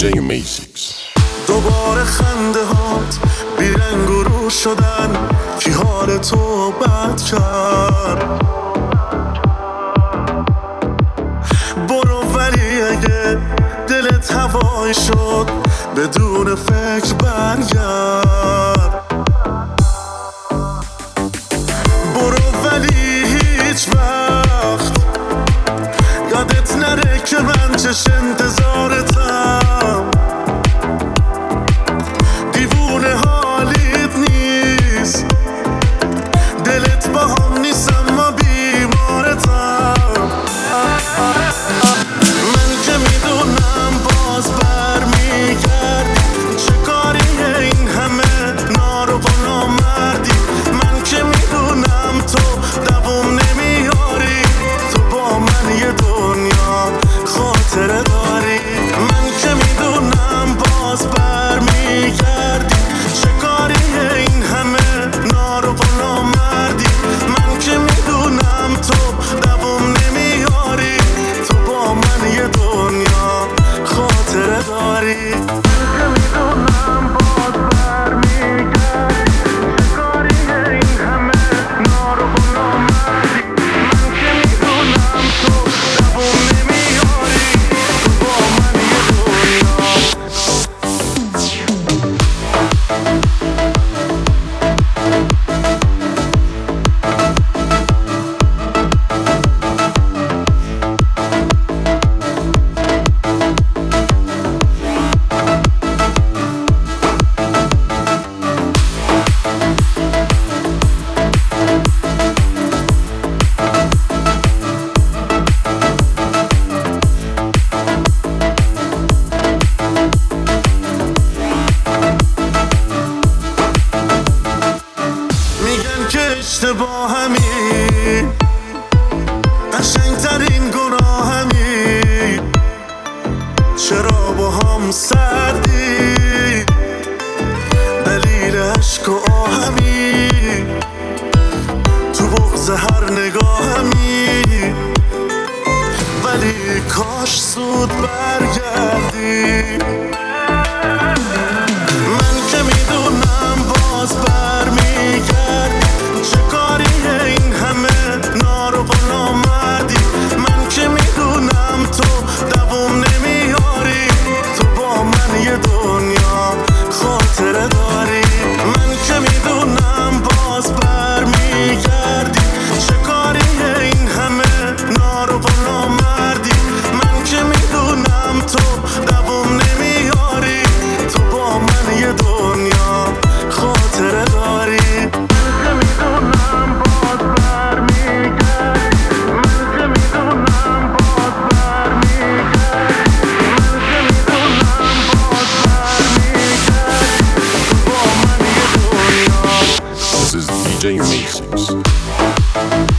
DJ Macy's. دوباره خنده هات بیرنگ و رو شدن، کی حال تو بد کرد؟ برو ولی اگه دلت هوای شد بدون فکر برگرد. برو ولی هیچ وقت یادت نره که من چش انتظارتم. دیوونه حالیت نیست، دلت با هم نیست اما بیمارتم. من که میدونم باز برمیگردی، چه کاریه این همه نارو با نامردی؟ من که میدونم تو دوام نمیاری، تو با من یه دنیا خاطره داری. من که میدونم باز برمیگردی، چه کاریه این همه نارو با نامردی؟ من که میدونم تو دوام نمیاری، تو با من یه دنیا خاطره داری. اشتباهمی، قشنگترین گناهمی، چرا با هم سردی؟ دلیل عشق و آهمی، تو بغض هر نگاهمی، ولی کاش زود برگردی. من که میدونم باز برمیگردی، چه کاریه این همه نارو با نامردی؟ من که میدونم تو دوام نمیاری، تو با من یه دنیا خاطره داری. من که میدونم باز برمیگردی، چه کاریه این همه نارو با نامردی؟ من که میدونم تو دوام نمیاری، تو با من یه دنیا خاطره داری. This is DJ Macy's.